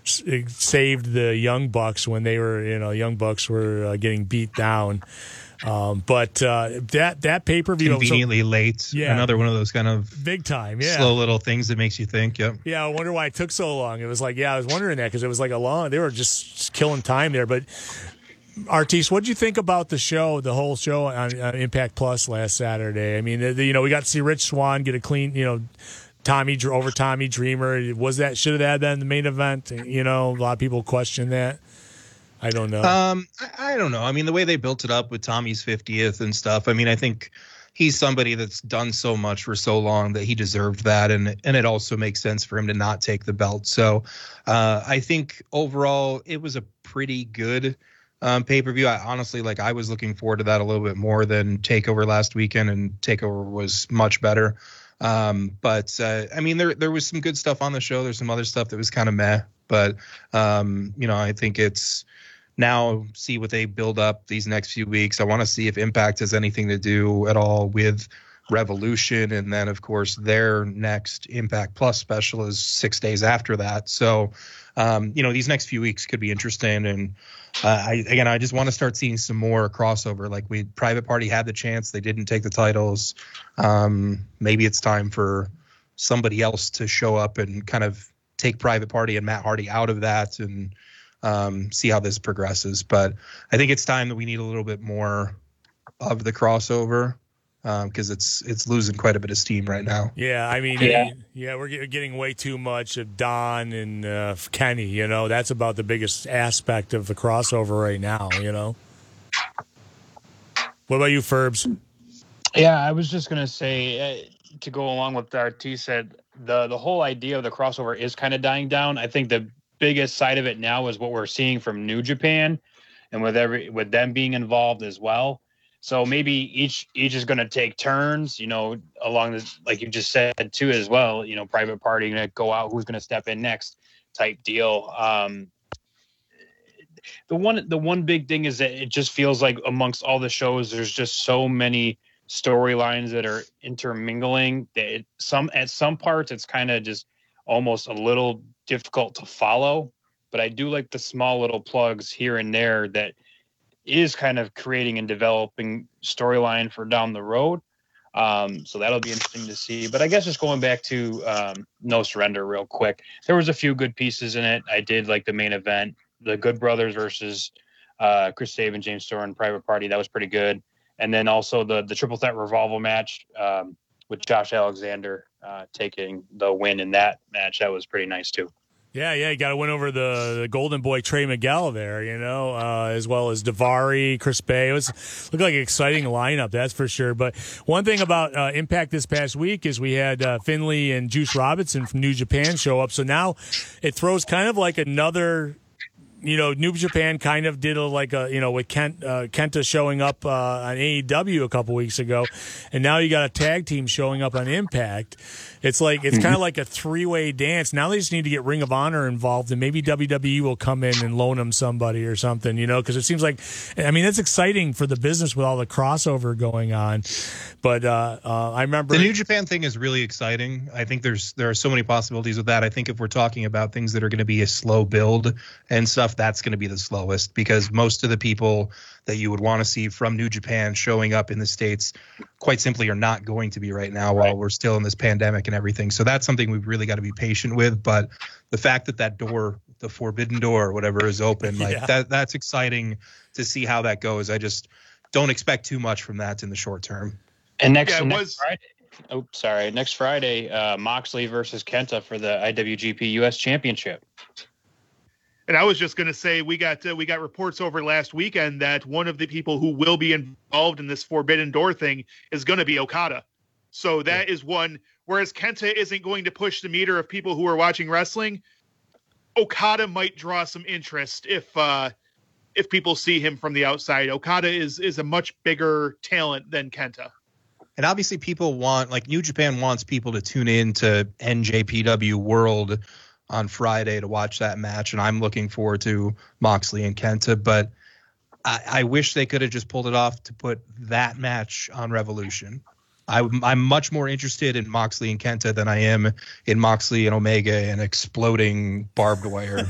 saved the Young Bucks when they were, you know, Young Bucks were uh, getting beat down. Um, but uh, that that pay per view conveniently so, late, yeah, another one of those kind of big time, yeah, slow little things that makes you think. Yep. Yeah, I wonder why it took so long. It was like, yeah, I was wondering that because it was like a long. They were just, just killing time there. But Artis, what did you think about the show, the whole show on, on Impact Plus last Saturday? I mean, the, the, you know, we got to see Rich Swann get a clean, you know. Tommy over Tommy Dreamer, was that should have had that in the main event? You know, a lot of people question that. I don't know. Um, I, I don't know. I mean, the way they built it up with Tommy's fiftieth and stuff. I mean, I think he's somebody that's done so much for so long that he deserved that, and and it also makes sense for him to not take the belt. So, uh, I think overall it was a pretty good um, pay per view. I honestly like. I was looking forward to that a little bit more than Takeover last weekend, and Takeover was much better. Um, but, uh, I mean, there, there was some good stuff on the show. There's some other stuff that was kind of meh, but, um, you know, I think it's now see what they build up these next few weeks. I want to see if Impact has anything to do at all with Revolution. And then of course their next Impact Plus special is six days after that. So, um, you know, these next few weeks could be interesting. And, uh, I, again, I just want to start seeing some more crossover. Like we Private Party had the chance. They didn't take the titles. Um, maybe it's time for somebody else to show up and kind of take Private Party and Matt Hardy out of that and, um, see how this progresses. But I think it's time that we need a little bit more of the crossover. Because um, it's it's losing quite a bit of steam right now. Yeah, I mean, yeah, yeah we're getting way too much of Don and uh, Kenny. You know, that's about the biggest aspect of the crossover right now. You know. What about you, Ferbs? Yeah, I was just gonna say uh, to go along with what R T said. The the whole idea of the crossover is kind of dying down. I think the biggest side of it now is what we're seeing from New Japan, and with every with them being involved as well. So maybe each each is going to take turns, you know, along this, like you just said too, as well. You know, Private Party going to go out, who's going to step in next, type deal. Um, the one the one big thing is that it just feels like amongst all the shows, there's just so many storylines that are intermingling that it, some at some parts it's kind of just almost a little difficult to follow. But I do like the small little plugs here and there that is kind of creating and developing storyline for down the road. Um, so that'll be interesting to see. But I guess just going back to um, No Surrender real quick, there was a few good pieces in it. I did like the main event, the Good Brothers versus uh, Chris Sabin, James Storm, Private Party. That was pretty good. And then also the the triple threat revolver match um, with Josh Alexander uh, taking the win in that match. That was pretty nice too. Yeah, yeah, you got to win over the, the golden boy Trey Miguel there, you know, uh, as well as Daivari, Chris Bay. It was looked like an exciting lineup, that's for sure. But one thing about uh, Impact this past week is we had uh, Finlay and Juice Robinson from New Japan show up. So now it throws kind of like another. You know, New Japan kind of did a, like a, you know, with Kent, uh, Kenta showing up uh, on A E W a couple weeks ago, and now you got a tag team showing up on Impact. It's like it's mm-hmm. kind of like a three-way dance. Now they just need to get Ring of Honor involved, and maybe W W E will come in and loan them somebody or something, you know, because it seems like, I mean, that's exciting for the business with all the crossover going on. But uh, uh, I remember the New Japan thing is really exciting. I think there's there are so many possibilities with that. I think if we're talking about things that are going to be a slow build and stuff, that's going to be the slowest because most of the people that you would want to see from New Japan showing up in the States quite simply are not going to be right now while right. we're still in this pandemic and everything. So that's something we've really got to be patient with. But the fact that that door the forbidden door, whatever is open. Like Yeah. that, that's exciting to see how that goes. I just don't expect too much from that in the short term. And next, Yeah, it next was- Friday, oh, sorry, next Friday, uh, Moxley versus Kenta for the I W G P U S Championship. And I was just going to say we got uh, we got reports over last weekend that one of the people who will be involved in this Forbidden Door thing is going to be Okada. So that is one. Whereas Kenta isn't going to push the meter of people who are watching wrestling, Okada might draw some interest if uh, if people see him from the outside. Okada is is a much bigger talent than Kenta. And obviously people want, like New Japan wants people to tune in to N J P W World on Friday to watch that match. And I'm looking forward to Moxley and Kenta, but I, I wish they could have just pulled it off to put that match on Revolution. I, I'm much more interested in Moxley and Kenta than I am in Moxley and Omega and exploding barbed wire.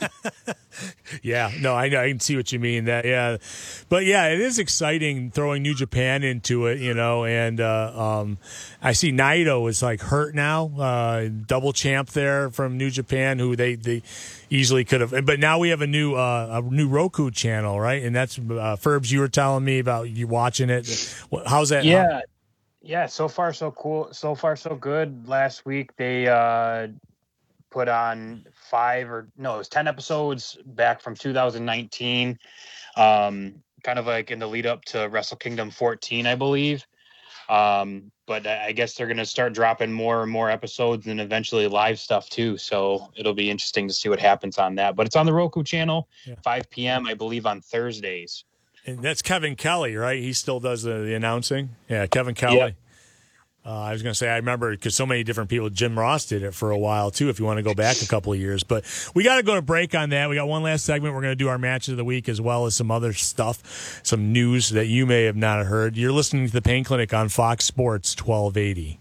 Yeah, no, I know. I can see what you mean. That, yeah, but yeah, it is exciting throwing New Japan into it, you know. And uh, um, I see Naito is like hurt now, uh, double champ there from New Japan, who they, they easily could have. But now we have a new uh, a new Roku channel, right? And that's uh, Ferbs. You were telling me about you watching it. How's that? Yeah, yeah. So far, so cool. So far, so good. Last week they uh, put on five or no, it was ten episodes back from two thousand nineteen. Um, kind of like in the lead up to Wrestle Kingdom fourteen, I believe. Um, but I guess they're going to start dropping more and more episodes and eventually live stuff too. So it'll be interesting to see what happens on that. But it's on the Roku channel, Yeah. five p.m. I believe on Thursdays. And that's Kevin Kelly, right? He still does the, the announcing. Yeah, Kevin Kelly. Yeah. Uh, I was going to say, I remember because so many different people, Jim Ross did it for a while too, if you want to go back a couple of years. But we got to go to break on that. We got one last segment. We're going to do our match of the week as well as some other stuff, some news that you may have not heard. You're listening to the Pain Clinic on Fox Sports twelve eighty.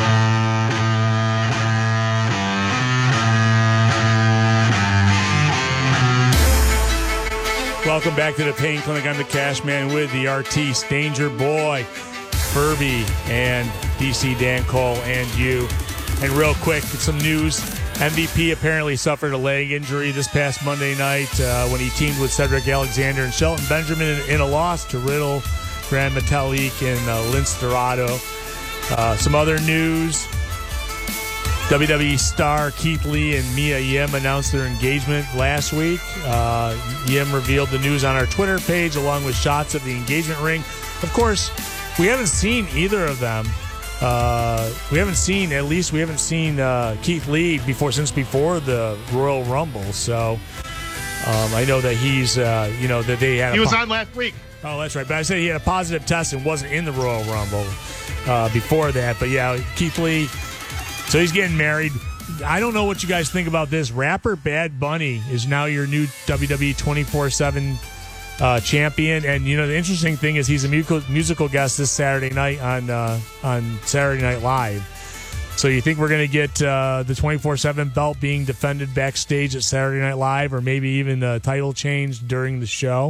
Welcome back to the Pain Clinic. I'm the Cash Man with the artiste, Danger Boy, Furby, and D C Dan Cole, and you. And real quick, some news. M V P apparently suffered a leg injury this past Monday night uh, when he teamed with Cedric Alexander and Shelton Benjamin in, in a loss to Riddle, Grand Metalik, and uh, Lince Dorado. Uh, some other news. W W E star Keith Lee and Mia Yim announced their engagement last week. Uh, Yim revealed the news on our Twitter page along with shots of the engagement ring. Of course, we haven't seen either of them. Uh, we haven't seen, at least we haven't seen uh, Keith Lee before since before the Royal Rumble. So um, I know that he's, uh, you know, that they had. He a was po- on last week. Oh, that's right. But I said he had a positive test and wasn't in the Royal Rumble uh, before that. But yeah, Keith Lee. So he's getting married. I don't know what you guys think about this. Rapper Bad Bunny is now your new W W E twenty-four seven uh, champion. And, you know, the interesting thing is he's a musical, musical guest this Saturday night on uh, on Saturday Night Live. So you think we're going to get uh, the twenty-four seven belt being defended backstage at Saturday Night Live, or maybe even the title change during the show?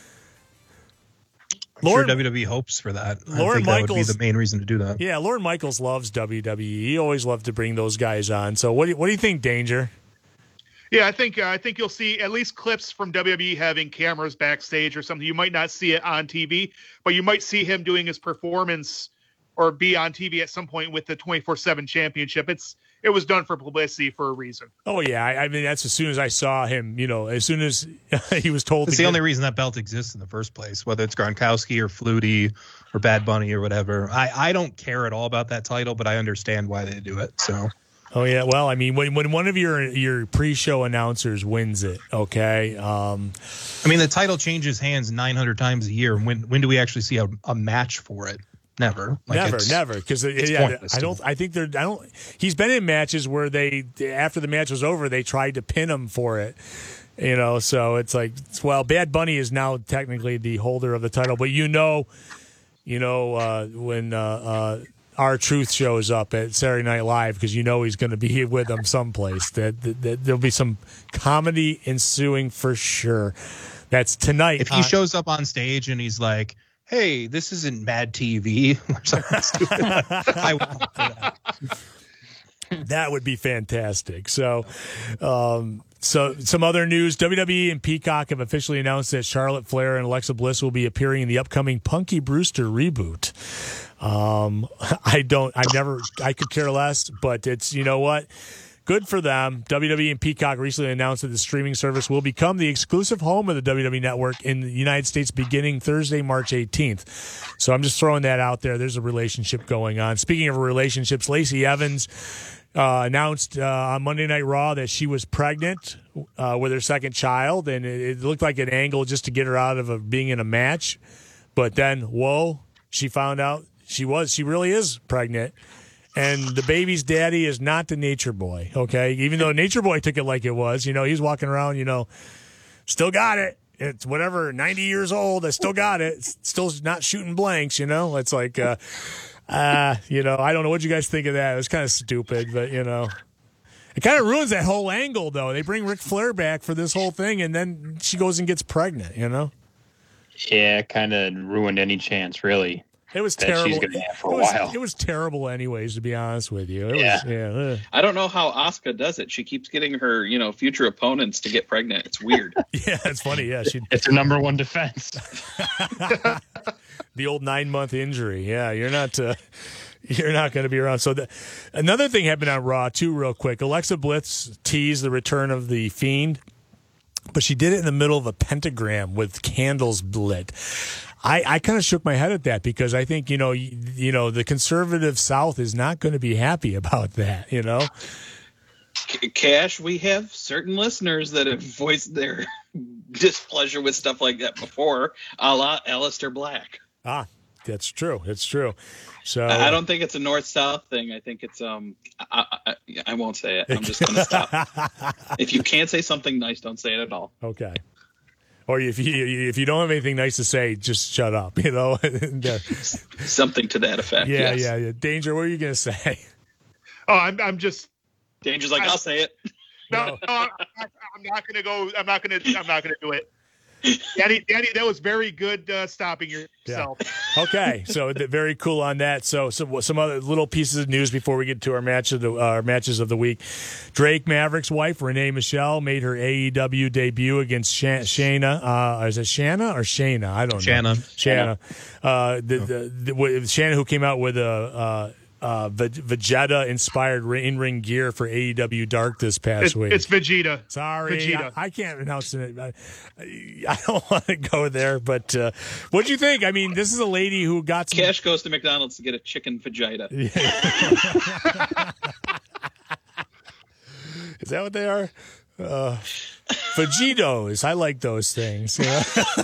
I'm Lauren- sure W W E hopes for that. I Lauren think that would be Michaels- the main reason to do that. Yeah, Lorne Michaels loves W W E. He always loved to bring those guys on. So what do you, what do you think, Danger? Yeah, I think uh, I think you'll see at least clips from W W E having cameras backstage or something. You might not see it on T V, but you might see him doing his performance or be on T V at some point with the twenty-four seven championship. It's it was done for publicity for a reason. Oh yeah, I, I mean that's as soon as I saw him. You know, as soon as he was told. It's to the get, only reason that belt exists in the first place, whether it's Gronkowski or Flutie or Bad Bunny or whatever. I, I don't care at all about that title, but I understand why they do it. So. Oh yeah, well, I mean, when when one of your your pre-show announcers wins it, okay. Um, I mean, the title changes hands nine hundred times a year. When when do we actually see a, a match for it? Never, like never, it's, never, because it's yeah, pointless I to don't. me. I think they're. I don't. He's been in matches where they, after the match was over, they tried to pin him for it. You know, so it's like, well, Bad Bunny is now technically the holder of the title, but you know, you know, uh, when uh, uh, R-Truth shows up at Saturday Night Live, because you know he's going to be with them someplace. That, that, that there'll be some comedy ensuing for sure. That's tonight. If he on- shows up on stage and he's like, "Hey, this isn't Mad T V," or something stupid, I would for that. That would be fantastic. So, um, so some other news: W W E and Peacock have officially announced that Charlotte Flair and Alexa Bliss will be appearing in the upcoming Punky Brewster reboot. Um, I don't, I've never, I could care less, but it's, you know what? Good for them. W W E and Peacock recently announced that the streaming service will become the exclusive home of the W W E Network in the United States beginning Thursday, March eighteenth. So I'm just throwing that out there. There's a relationship going on. Speaking of relationships, Lacey Evans uh, announced uh, on Monday Night Raw that she was pregnant uh, with her second child, and it, it looked like an angle just to get her out of a, being in a match. But then, whoa, she found out she was, she really is pregnant. And the baby's daddy is not the Nature Boy, okay? Even though Nature Boy took it like it was. You know, he's walking around, you know, still got it. It's whatever, ninety years old, I still got it. It's still not shooting blanks, you know? It's like, uh, uh, you know, I don't know what you guys think of that. It was kind of stupid, but, you know. It kind of ruins that whole angle, though. They bring Ric Flair back for this whole thing, and then she goes and gets pregnant, you know? Yeah, kind of ruined any chance, really. It was that terrible. She's gonna have for it, a was, while. it was terrible anyways, to be honest with you. It yeah. Was, yeah. Ugh. I don't know how Asuka does it. She keeps getting her, you know, future opponents to get pregnant. It's weird. Yeah, it's funny. Yeah, she. It's her number one defense. The old nine-month injury. Yeah, you're not. Uh, you're not going to be around. So the, another thing happened on Raw too, real quick. Alexa Bliss teased the return of the Fiend, but she did it in the middle of a pentagram with candles lit. I, I kind of shook my head at that because I think, you know, you, you know, the conservative South is not going to be happy about that, you know. Cash, we have certain listeners that have voiced their displeasure with stuff like that before, a la Aleister Black. Ah, that's true. It's true. So I don't think it's a North-South thing. I think it's um. I, I, I won't say it. I'm just going to stop. If you can't say something nice, don't say it at all. Okay. Or if you if you don't have anything nice to say, just shut up. You know, something to that effect. Yeah, yes. yeah, yeah. Danger. What are you gonna say? Oh, I'm I'm just. Danger's like, I, I'll say it. No, no, I'm, I'm not gonna go. I'm not gonna. I'm not gonna do it. Danny, Danny, that was very good uh, stopping yourself. Yeah. Okay, so very cool on that. So, so some other little pieces of news before we get to our match of the uh, our matches of the week. Drake Maverick's wife, Renee Michelle, made her A E W debut against Sha- Shayna. Uh, is it Shanna or Shayna? I don't Shanna. know. Shanna. Uh, the, the, the, the, Shanna, who came out with a. Uh, Uh, Vegeta-inspired in-ring gear for A E W Dark this past it's, week. It's Vegeta. Sorry, Vegeta. I, I can't pronounce it. I, I don't want to go there, but uh, what do you think? I mean, this is a lady who got some... Cash goes to McDonald's to get a chicken Vegeta. Is that what they are? Uh, Vegetos. I like those things. You know?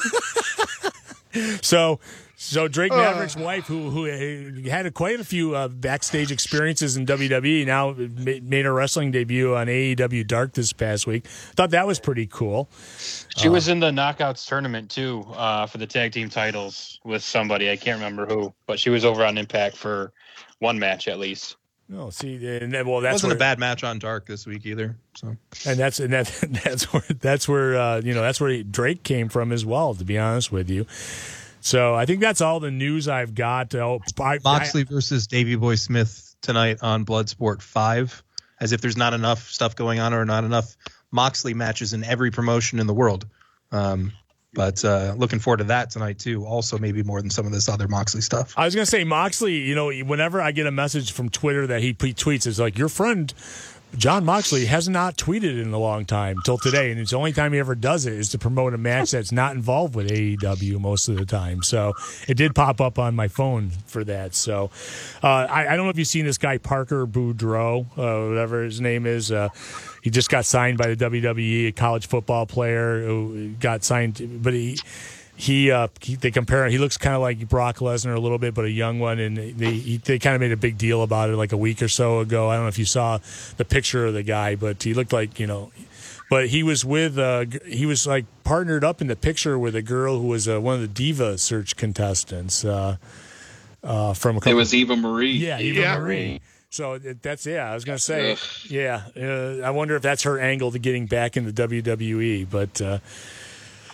so... So Drake Maverick's uh, wife, who who had a, quite a few uh, backstage experiences in W W E, now made her wrestling debut on A E W Dark this past week. Thought that was pretty cool. She uh, was in the Knockouts tournament too uh, for the tag team titles with somebody. I can't remember who, but she was over on Impact for one match at least. No, see, and then, well, that's it wasn't where, a bad match on Dark this week either. So, and that's and that that's where that's where uh, you know that's where Drake came from as well. To be honest with you. So I think that's all the news I've got. Oh, I, Moxley I, versus Davey Boy Smith tonight on Bloodsport five, as if there's not enough stuff going on or not enough Moxley matches in every promotion in the world. Um, but uh, looking forward to that tonight, too. Also, maybe more than some of this other Moxley stuff. I was going to say, Moxley, you know, whenever I get a message from Twitter that he, he tweets, it's like, your friend John Moxley has not tweeted in a long time till today, and it's the only time he ever does it is to promote a match that's not involved with A E W most of the time. So it did pop up on my phone for that. So uh, I, I don't know if you've seen this guy Parker Boudreaux, uh, whatever his name is. Uh, he just got signed by the W W E, a college football player who got signed, but he. He, uh, he, they compare. He looks kind of like Brock Lesnar a little bit, but a young one. And they, he, they kind of made a big deal about it like a week or so ago. I don't know if you saw the picture of the guy, but he looked like, you know, but he was with, uh, he was like partnered up in the picture with a girl who was uh, one of the Diva Search contestants uh, uh, from a couple. It was Eva Marie. Yeah, Eva yeah. Marie. So that's, yeah, I was going to say, Ugh. yeah, uh, I wonder if that's her angle to getting back into W W E, but, uh,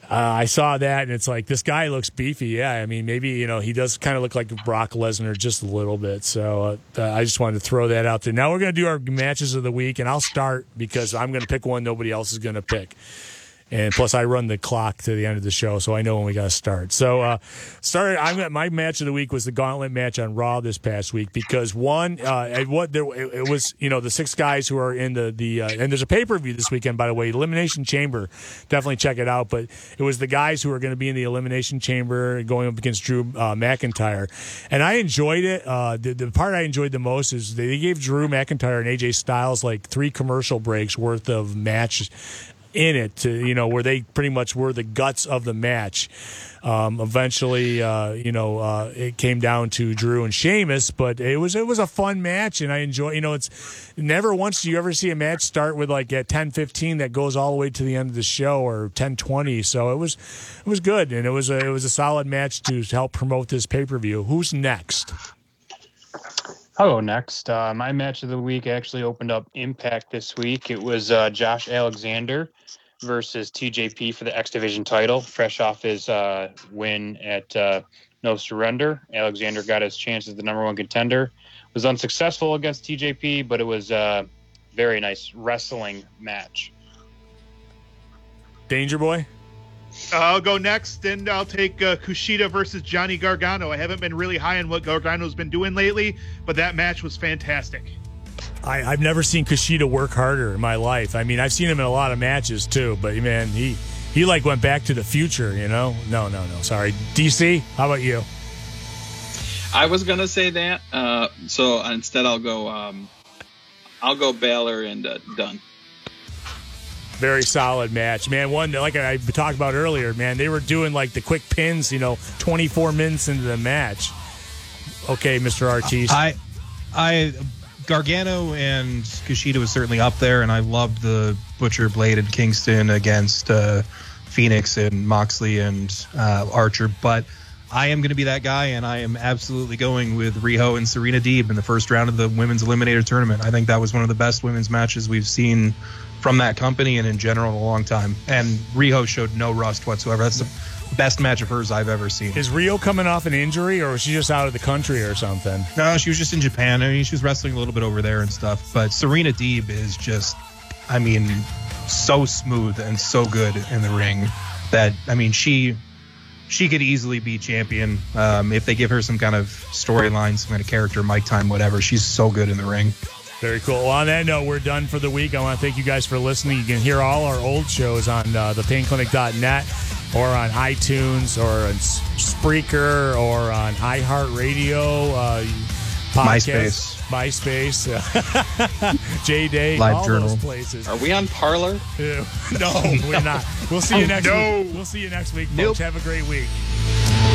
uh, I saw that, and it's like, this guy looks beefy. Yeah, I mean, maybe, you know, he does kind of look like Brock Lesnar just a little bit. So uh, I just wanted to throw that out there. Now we're going to do our matches of the week, and I'll start because I'm going to pick one nobody else is going to pick. And plus, I run the clock to the end of the show, so I know when we got to start. So, uh, started. I'm my match of the week was the Gauntlet match on Raw this past week because one, uh, what there it, it was, you know, the six guys who are in the the uh, and there's a pay per view this weekend, by the way, Elimination Chamber. Definitely check it out. But it was the guys who are going to be in the Elimination Chamber going up against Drew uh, McIntyre, and I enjoyed it. Uh, the, the part I enjoyed the most is they gave Drew McIntyre and A J Styles like three commercial breaks worth of match in it, to, you know, where they pretty much were the guts of the match. Um, eventually, uh, you know, uh, it came down to Drew and Sheamus, but it was it was a fun match, and I enjoy. You know, it's never once do you ever see a match start with like at ten fifteen that goes all the way to the end of the show, or ten twenty. So it was it was good, and it was a, it was a solid match to help promote this pay per view. Who's next? I'll go next. Uh, my match of the week actually opened up Impact this week. It was uh, Josh Alexander versus T J P for the X Division title, fresh off his uh, win at uh, No Surrender. Alexander got his chance as the number one contender. Was unsuccessful against T J P, but it was a very nice wrestling match. Danger Boy? I'll go next, and I'll take uh, Kushida versus Johnny Gargano. I haven't been really high on what Gargano's been doing lately, but that match was fantastic. I, I've never seen Kushida work harder in my life. I mean, I've seen him in a lot of matches too, but man, he he like went back to the future, you know? No, no, no. Sorry, D C. How about you? I was gonna say that, uh, so instead I'll go. Um, I'll go Balor and uh, Dunn. Very solid match, man. One, like I talked about earlier, man, they were doing like the quick pins, you know, twenty-four minutes into the match. Okay, Mister Artiste. I, I, Gargano and Kushida was certainly up there, and I loved the Butcher Blade and Kingston against uh, Phoenix and Moxley and uh, Archer, but I am going to be that guy, and I am absolutely going with Riho and Serena Deeb in the first round of the Women's Eliminator Tournament. I think that was one of the best women's matches we've seen from that company and in general in a long time. And Riho showed no rust whatsoever. That's the best match of hers I've ever seen. Is Riho coming off an injury, or was she just out of the country or something? No, she was just in Japan. I mean, she was wrestling a little bit over there and stuff. But Serena Deeb is just, I mean, so smooth and so good in the ring that, I mean, she she could easily be champion um, if they give her some kind of storyline, some kind of character, mic time, whatever. She's so good in the ring. Very cool. Well, on that note, we're done for the week. I want to thank you guys for listening. You can hear all our old shows on uh, the pain clinic dot net or on iTunes or on Spreaker or on iHeartRadio, uh, MySpace. MySpace, J-Day, Live all Journal. those places. Are we on Parlor? No, we're not. We'll see you Oh, next no. week. We'll see you next week, folks. Nope. Have a great week.